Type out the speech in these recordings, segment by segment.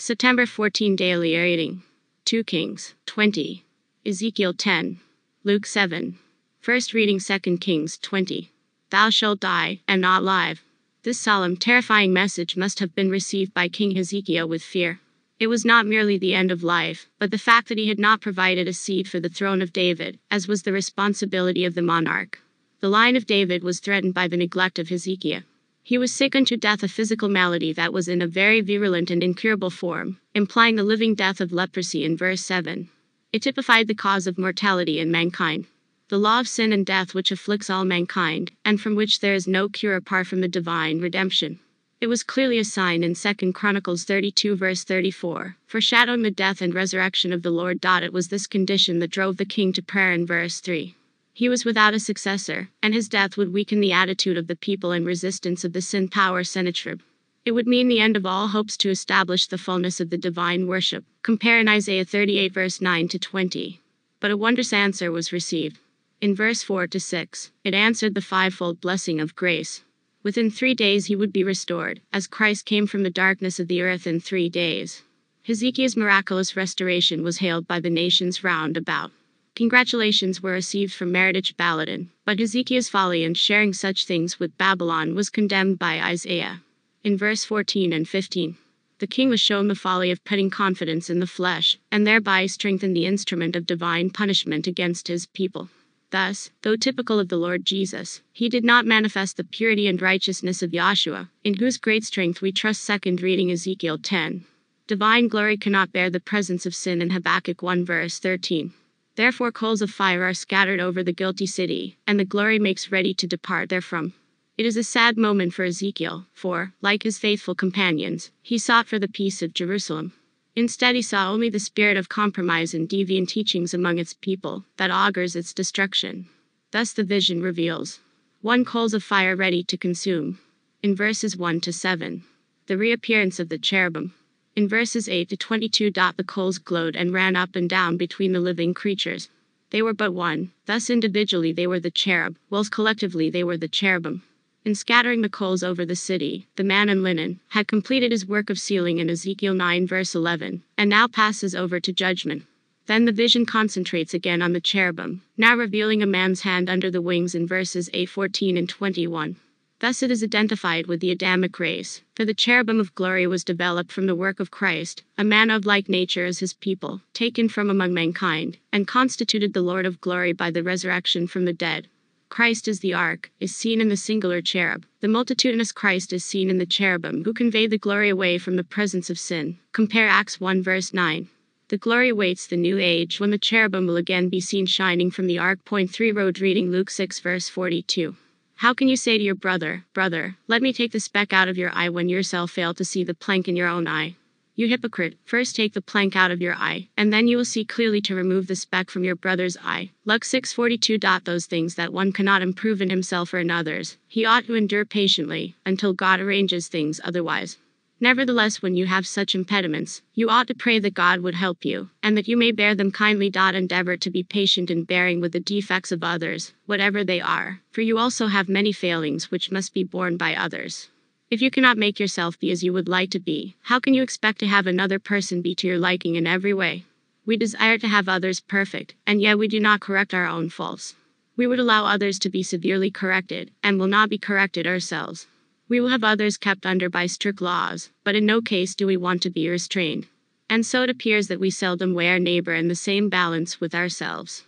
September 14 Daily Reading. 2 Kings 20, Ezekiel 10, Luke 7. First reading 2 Kings 20. Thou shalt die, and not live. This solemn, terrifying message must have been received by King Hezekiah with fear. It was not merely the end of life, but the fact that he had not provided a seed for the throne of David, as was the responsibility of the monarch. The line of David was threatened by the neglect of Hezekiah. He was sick unto death, a physical malady that was in a very virulent and incurable form, implying the living death of leprosy in verse 7. It typified the cause of mortality in mankind. The law of sin and death which afflicts all mankind, and from which there is no cure apart from the divine redemption. It was clearly a sign in 2 Chronicles 32 verse 34, foreshadowing the death and resurrection of the Lord. It was this condition that drove the king to prayer in verse 3. He was without a successor, and his death would weaken the attitude of the people in resistance of the sin power Sennacherib. It would mean the end of all hopes to establish the fullness of the divine worship. Compare in Isaiah 38 verse 9 to 20. But a wondrous answer was received. In verse 4 to 6, it answered the fivefold blessing of grace. Within 3 days he would be restored, as Christ came from the darkness of the earth in 3 days. Hezekiah's miraculous restoration was hailed by the nations round about. Congratulations were received from Merodach-Baladan, but Hezekiah's folly in sharing such things with Babylon was condemned by Isaiah. In verse 14 and 15, the king was shown the folly of putting confidence in the flesh, and thereby strengthened the instrument of divine punishment against his people. Thus, though typical of the Lord Jesus, he did not manifest the purity and righteousness of Yahshua, in whose great strength we trust. Second reading Ezekiel 10. Divine glory cannot bear the presence of sin in Habakkuk 1 verse 13. Therefore coals of fire are scattered over the guilty city, and the glory makes ready to depart therefrom. It is a sad moment for Ezekiel, for, like his faithful companions, he sought for the peace of Jerusalem. Instead he saw only the spirit of compromise and deviant teachings among its people, that augurs its destruction. Thus the vision reveals 1 coals of fire ready to consume. In verses 1 to 7, the reappearance of the cherubim. In verses 8 to 22, the coals glowed and ran up and down between the living creatures. They were but one, thus individually they were the cherub, whilst collectively they were the cherubim. In scattering the coals over the city, the man in linen had completed his work of sealing in Ezekiel 9 verse 11, and now passes over to judgment. Then the vision concentrates again on the cherubim, now revealing a man's hand under the wings in verses 8, 14 and 21. Thus it is identified with the Adamic race, for the cherubim of glory was developed from the work of Christ, a man of like nature as his people, taken from among mankind, and constituted the Lord of glory by the resurrection from the dead. Christ as the ark is seen in the singular cherub. The multitudinous Christ is seen in the cherubim who convey the glory away from the presence of sin. Compare Acts 1 verse 9. The glory awaits the new age when the cherubim will again be seen shining from the ark. 3 Road reading Luke 6 verse 42. How can you say to your brother, "Brother, let me take the speck out of your eye," when yourself fail to see the plank in your own eye? You hypocrite, first take the plank out of your eye, and then you will see clearly to remove the speck from your brother's eye. Luke 6:42. Those things that one cannot improve in himself or in others, he ought to endure patiently, until God arranges things otherwise. Nevertheless, when you have such impediments, you ought to pray that God would help you, and that you may bear them kindly. Endeavor to be patient in bearing with the defects of others, whatever they are, for you also have many failings which must be borne by others. If you cannot make yourself be as you would like to be, how can you expect to have another person be to your liking in every way? We desire to have others perfect, and yet we do not correct our own faults. We would allow others to be severely corrected, and will not be corrected ourselves. We will have others kept under by strict laws, but in no case do we want to be restrained. And so it appears that we seldom weigh our neighbor in the same balance with ourselves.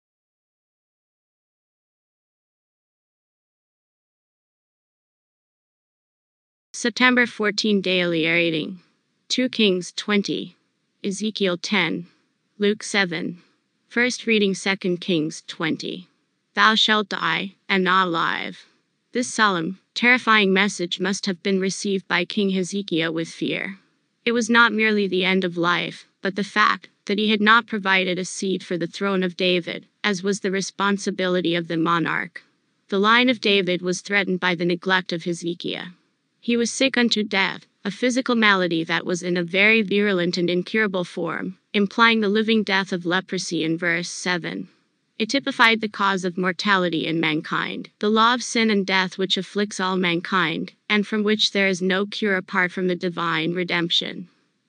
September 14 Daily Reading. 2 Kings 20, Ezekiel 10, Luke 7. First reading 2 Kings 20. Thou shalt die, and not live. This solemn, terrifying message must have been received by King Hezekiah with fear. It was not merely the end of life, but the fact that he had not provided a seed for the throne of David, as was the responsibility of the monarch. The line of David was threatened by the neglect of Hezekiah. He was sick unto death, a physical malady that was in a very virulent and incurable form, implying the living death of leprosy in verse 7. It typified the cause of mortality in mankind, the law of sin and death which afflicts all mankind, and from which there is no cure apart from the divine redemption.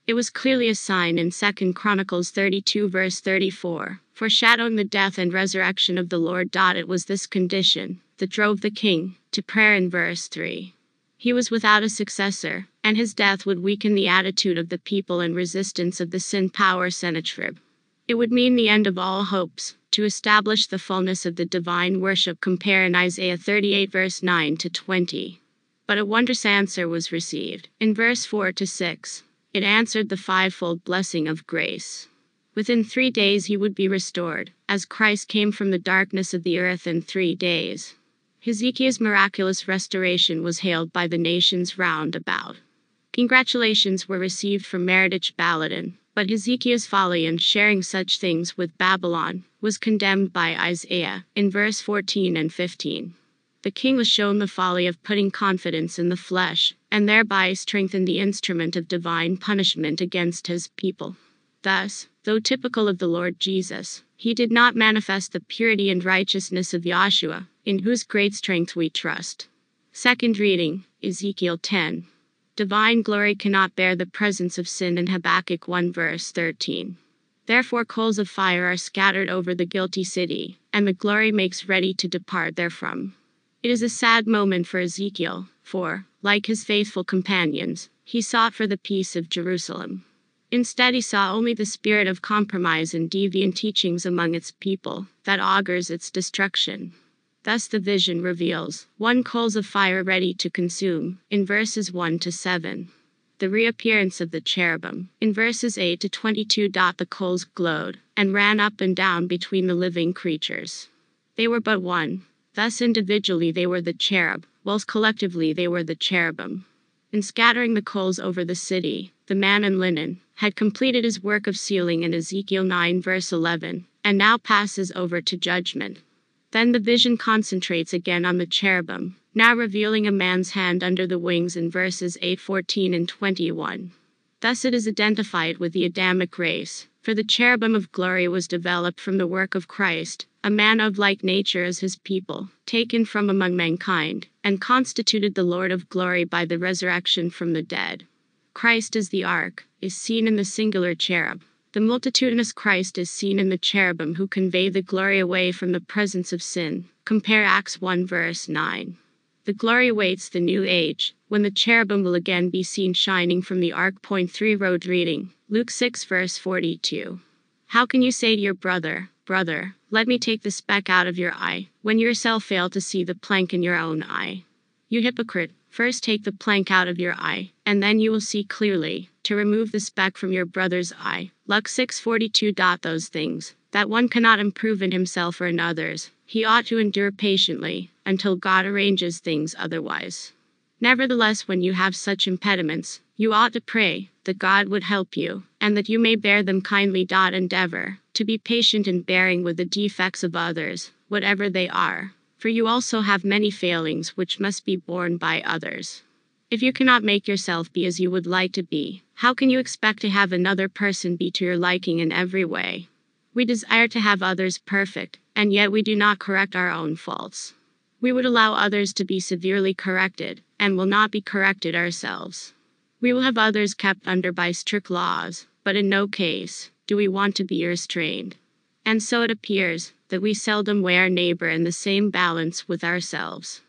It was clearly a sign in 2 Chronicles 32 verse 34, foreshadowing the death and resurrection of the Lord. It was this condition that drove the king to prayer in verse 3. He was without a successor, and his death would weaken the attitude of the people and resistance of the sin power Sennacherib. It would mean the end of all hopes to establish the fullness of the divine worship. Compare in Isaiah 38 verse 9 to 20. But a wondrous answer was received. In verse 4 to 6, it answered the fivefold blessing of grace. Within 3 days he would be restored, as Christ came from the darkness of the earth in 3 days. Hezekiah's miraculous restoration was hailed by the nations round about. Congratulations were received from Merodach-Baladan, but Hezekiah's folly in sharing such things with Babylon was condemned by Isaiah in verse 14 and 15. The king was shown the folly of putting confidence in the flesh, and thereby strengthened the instrument of divine punishment against his people. Thus, though typical of the Lord Jesus, he did not manifest the purity and righteousness of Yahshua, in whose great strength we trust. Second reading, Ezekiel 10. Divine glory cannot bear the presence of sin in Habakkuk 1 verse 13. Therefore coals of fire are scattered over the guilty city, and the glory makes ready to depart therefrom. It is a sad moment for Ezekiel, for, like his faithful companions, he sought for the peace of Jerusalem. Instead he saw only the spirit of compromise and deviant teachings among its people, that augurs its destruction. Thus the vision reveals 1 coals of fire ready to consume, in verses 1 to 7. The reappearance of the cherubim, in verses 8 to 22. The coals glowed, and ran up and down between the living creatures. They were but one. Thus individually they were the cherub, whilst collectively they were the cherubim. In scattering the coals over the city, the man in linen had completed his work of sealing in Ezekiel 9 verse 11, and now passes over to judgment. Then the vision concentrates again on the cherubim, now revealing a man's hand under the wings in verses 8, 14 and 21. Thus it is identified with the Adamic race, for the cherubim of glory was developed from the work of Christ, a man of like nature as his people, taken from among mankind, and constituted the Lord of glory by the resurrection from the dead. Christ as the ark is seen in the singular cherub. The multitudinous Christ is seen in the cherubim who convey the glory away from the presence of sin. Compare Acts 1 verse 9. The glory awaits the new age, when the cherubim will again be seen shining from the ark. Point 3 Road reading, Luke 6 verse 42. How can you say to your brother, "Brother, let me take the speck out of your eye," when you yourself fail to see the plank in your own eye? You hypocrite, first take the plank out of your eye, and then you will see clearly to remove the speck from your brother's eye. Luke 6:42. Those things that one cannot improve in himself or in others, he ought to endure patiently, until God arranges things otherwise. Nevertheless, when you have such impediments, you ought to pray that God would help you, and that you may bear them kindly. Endeavor to be patient in bearing with the defects of others, whatever they are, for you also have many failings which must be borne by others. If you cannot make yourself be as you would like to be, how can you expect to have another person be to your liking in every way? We desire to have others perfect, and yet we do not correct our own faults. We would allow others to be severely corrected, and will not be corrected ourselves. We will have others kept under by strict laws, but in no case do we want to be restrained. And so it appears that we seldom weigh our neighbor in the same balance with ourselves.